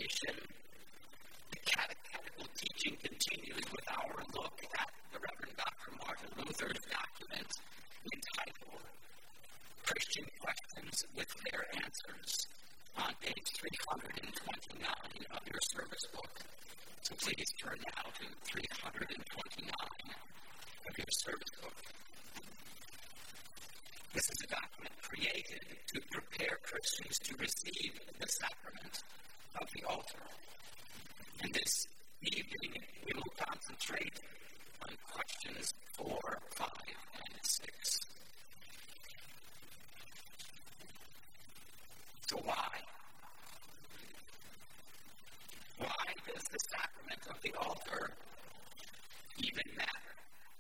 Reformation, the catechetical teaching continues with our look at the Reverend Dr. Martin Luther's document entitled Christian Questions with Their Answers on page 329 of your service book. So please turn now to 329 of your service book. This is a document created to prepare Christians to receive the sacrament of the altar. And this evening, we will concentrate on questions 4, 5, and 6. So why? Why does the sacrament of the altar even matter?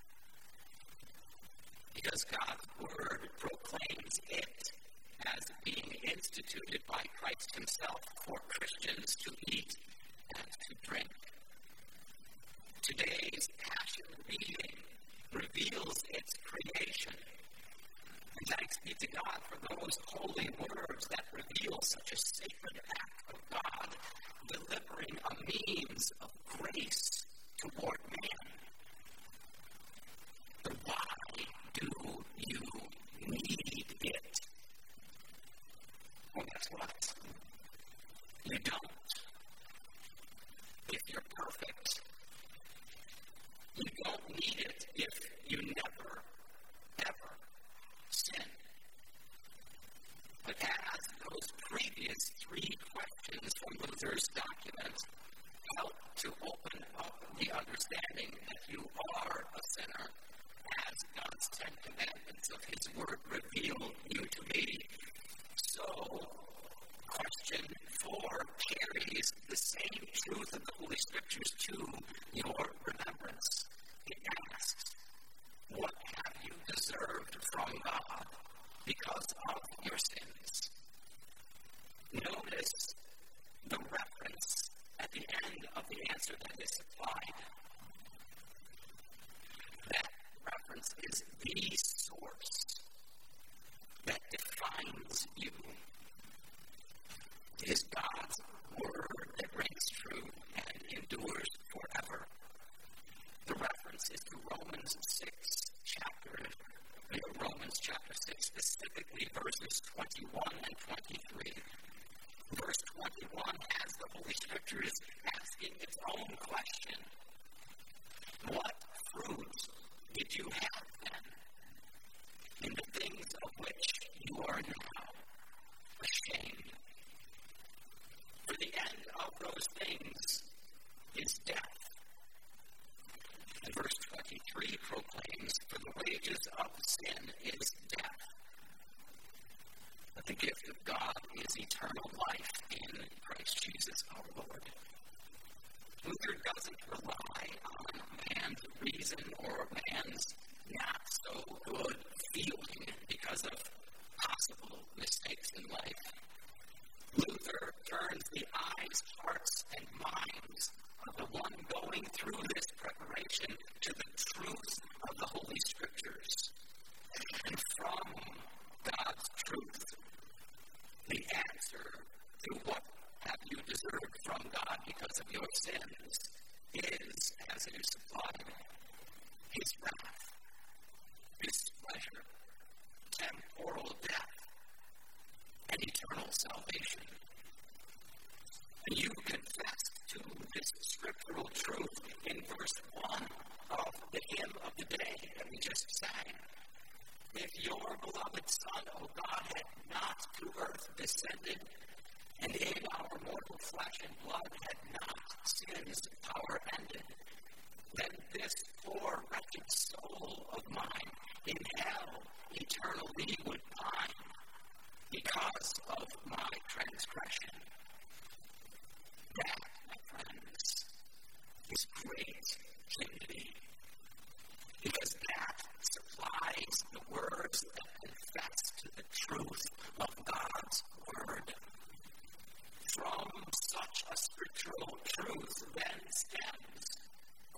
Because God's Word proclaims it as being instituted by Christ Himself for Christians to eat and to drink. Today's Passion reading reveals its creation. And thanks be to God for those holy words that reveal such a sacred act of God, delivering a means of grace toward man. But why do you need it? Well, guess what? You don't. If you're perfect, you don't need it if you never, ever sin. But as those previous 3 questions from Luther's document help to open up the understanding that you are a sinner, as God's 10 commandments of His Word reveal you to be, so question 4 carries the same truth of the Holy Scriptures to your remembrance. It asks, what have you deserved from God because of your sins? Notice the reference at the end of the answer that is supplied. That reference is the source that defines you. It is God's Word that rings true and endures forever. The reference is to Romans chapter 6, specifically verses 21 and 23. Verse 21 has the Holy Scriptures asking its own question. What fruit did you have then in the things of which you are now ashamed? For the end of those things is death. And verse 23 proclaims, for the wages of sin is death. But the gift of God is eternal life in Christ Jesus our Lord. Luther doesn't rely on man's reason or man's not so good feeling because of possible mistakes in life. Luther turns the eyes, hearts, and minds of the one going through this preparation to the truth of the Holy Scriptures. And from God's truth, the answer to what have you deserved from God because of your sins is, as it is supplied, His wrath, displeasure, temporal death, and eternal salvation. And you confess to this scriptural truth in verse 1 of the hymn of the day that we just sang. If your beloved Son, O God, had not to earth descended, and in our mortal flesh and blood had not sin's power ended, then this poor wretched soul of mine in hell eternally would pine because of my transgression. That, my friends, is great unity, because that supplies the words that confess to the truth of God's Word. From such a scriptural truth then stems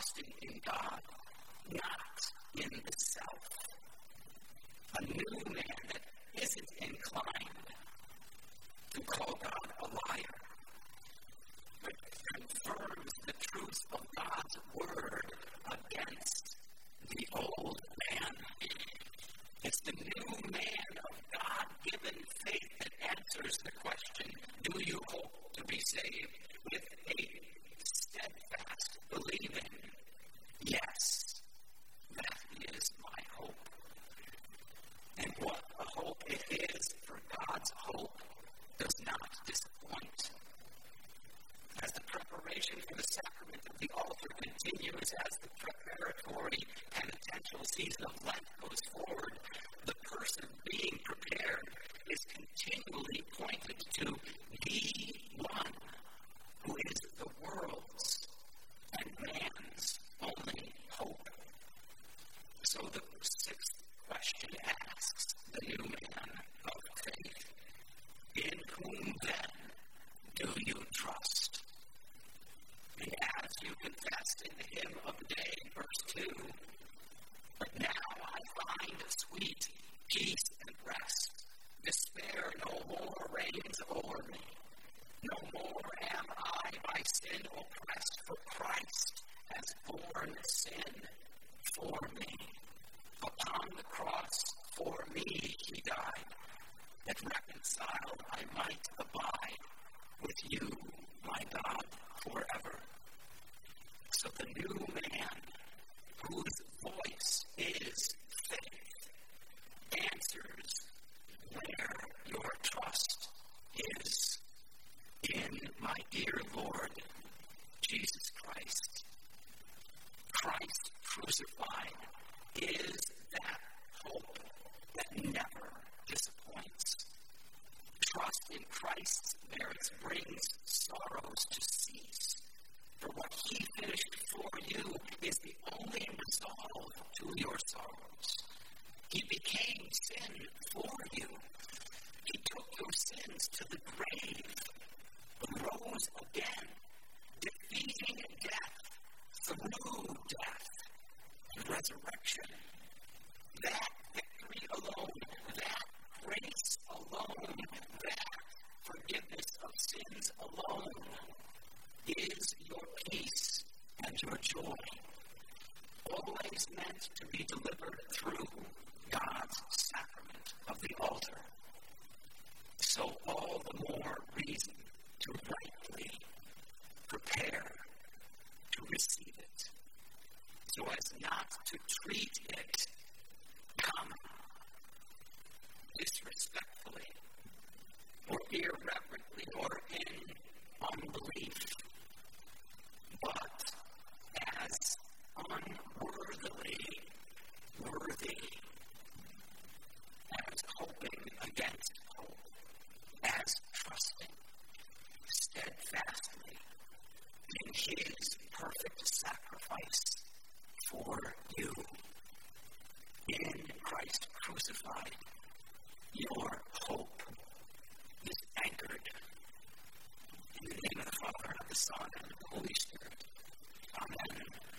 trusting in God, not in the self. A new man that isn't inclined to call God a liar, but confirms the truth of God's word against the old man. It's the new man of God-given faith that answers the question, do you hope to be saved? With a steadfast believing, yes, that is my hope. And what a hope it is, for God's hope does not disappoint. As the preparation for the sacrament of the altar continues, as the preparatory penitential season of Lent goes forward, the person being prepared is continually pointed to the one who is the world's and man's only hope. So the sixth question asks the new man of faith, in whom then do you trust? And as you confess in the hymn of the day, verse 2, but now I find sweet peace and rest. Despair no more reigns over me. No more am I by sin oppressed, for Christ has borne sin for me. Upon the cross for me he died, that reconciled I might abide with you, my God, forever. So the new man, whose voice is faith, answers where your trust is, in my dear Lord Jesus Christ. Christ crucified is that hope that never disappoints. Trust in Christ's merits brings sorrows to cease. For what he finished for you is the only resolve to your sorrows. He became sin for you. He took your sins to the grave, rose again, defeating death through death and resurrection. That victory alone, that grace alone, that forgiveness of sins alone is your peace and your joy, always meant to be delivered through God's sacrament of the altar. So all the more reason to rightly prepare to receive it, so as not to treat it common, disrespectfully, or irreverently, or in unbelief, but as unworthily worthy, as hoping against hope, as trusting steadfastly in his perfect sacrifice for you. In Christ crucified, your hope is anchored. In the name of the Father, and of the Son, and of the Holy Spirit. Amen.